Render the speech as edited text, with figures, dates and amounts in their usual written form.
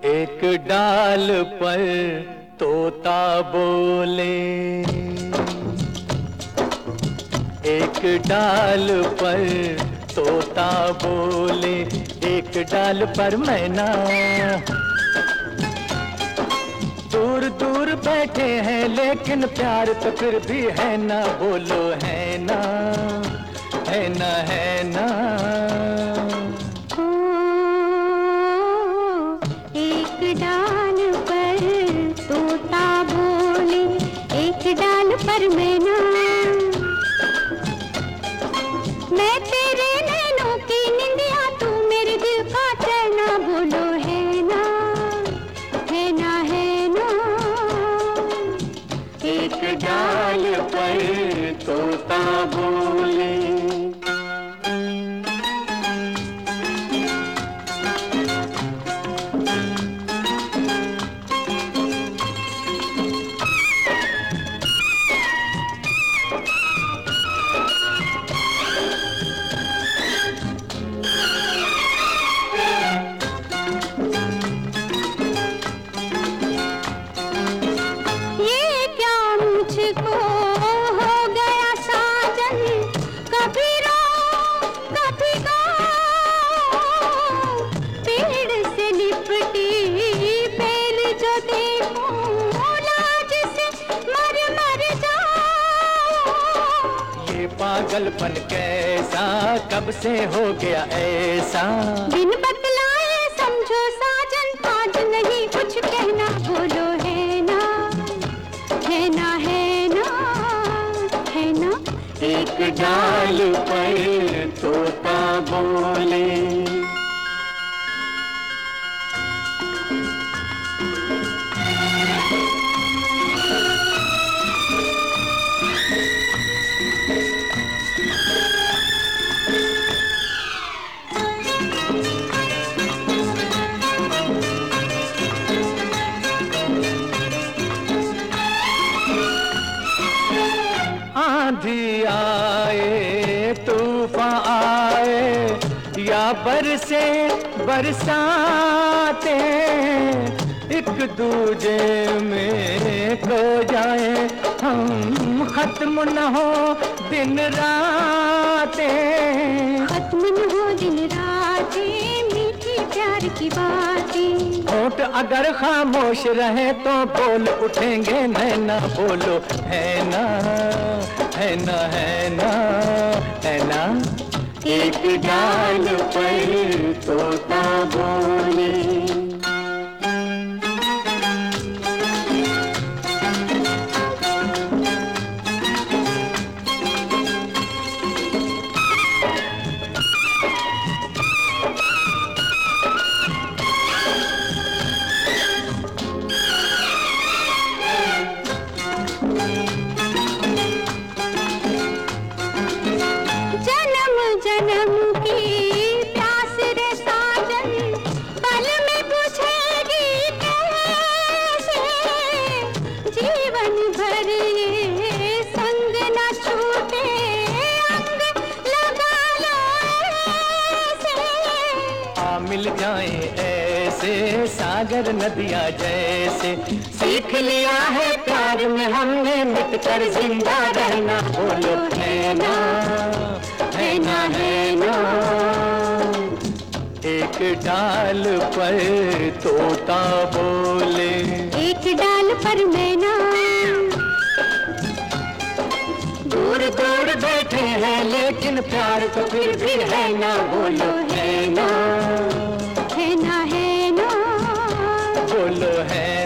एक डाल पर तोता बोले, एक डाल पर तोता बोले, एक डाल पर मैना। दूर दूर बैठे हैं लेकिन प्यार तो फिर भी है ना, बोलो है ना, है ना, है ना। एक डाल पर तोता बोले, एक डाल पर मैना। मैं तेरे नैनों की निंदिया, तू मेरे दिल का चैना, बोलो है ना, है ना, है ना। एक डाल पर तोता बोले। पागलपन कैसा कब से हो गया ऐसा, बिन बतलाए समझो साजन, आज नहीं कुछ कहना, बोलो है ना, है ना, है ना, है ना। एक डाल पर तोता बोले। आंधी आए तूफान आए या बरसे बरसाते, एक दूजे में खो जाए हम, खत्म न हो दिन रातें, खत्म न हो दिन रातें, मीठी प्यार की बातें। होठ अगर खामोश रहे तो बोल उठेंगे नैना, बोलो है ना, है ना, है ना, है ना। एक डाल पर तोता बोले। जन्म की प्यास रे साजन, पल में बुझेगी कैसे, जीवन भर ये संग न छूटे, अंग लगा लो ऐसे। आ मिल जाए ऐसे सागर नदियाँ जैसे, सीख लिया है प्यार में हमने मिटकर जिंदा रहना, बोलो है ना, है ना, है ना। एक डाल पर तोता बोले, एक डाल पर मैना। दूर दूर बैठे हैं लेकिन प्यार तो फिर भी है ना, बोलो है ना, है ना, है ना, बोलो है